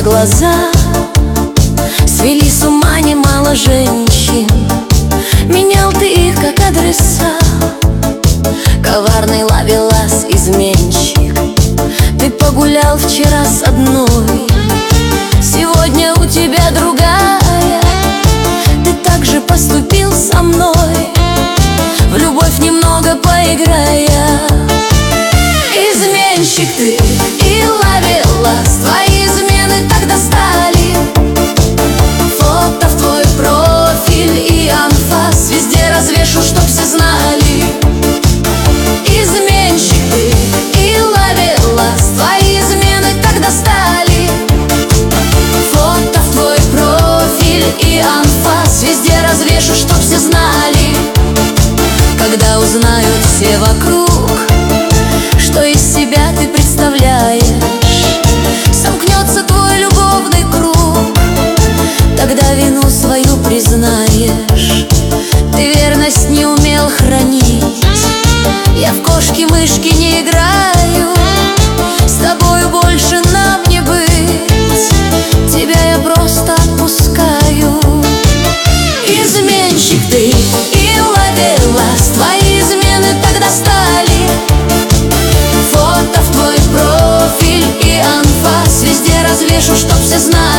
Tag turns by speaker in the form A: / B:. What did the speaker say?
A: глаза свели с ума немало женщин. Менял ты их как адреса. Коварный ловелас, изменщик, ты погулял вчера с одной, сегодня у тебя другая. Ты так же поступил со мной, в любовь немного поиграя. Изменщик ты и ловелас, твои измены так достали. Фото в твой профиль и анфас везде развешу, чтоб все знали. Изменщик ты и ловелас, твои измены так достали. Фото в твой профиль и анфас везде развешу, чтоб все знали. Когда узнают все вокруг, что из себя ты представляешь, сомкнется твой любовный круг, тогда вину свою признаешь. Ты верность не умел хранить, я в кошки-мышки не играю. С тобою больше нам не быть, тебя я просто отпускаю. Изменщик ты и ловелас, твои измены так достали. Фото в твой профиль и анфас везде развешу, чтоб все знали.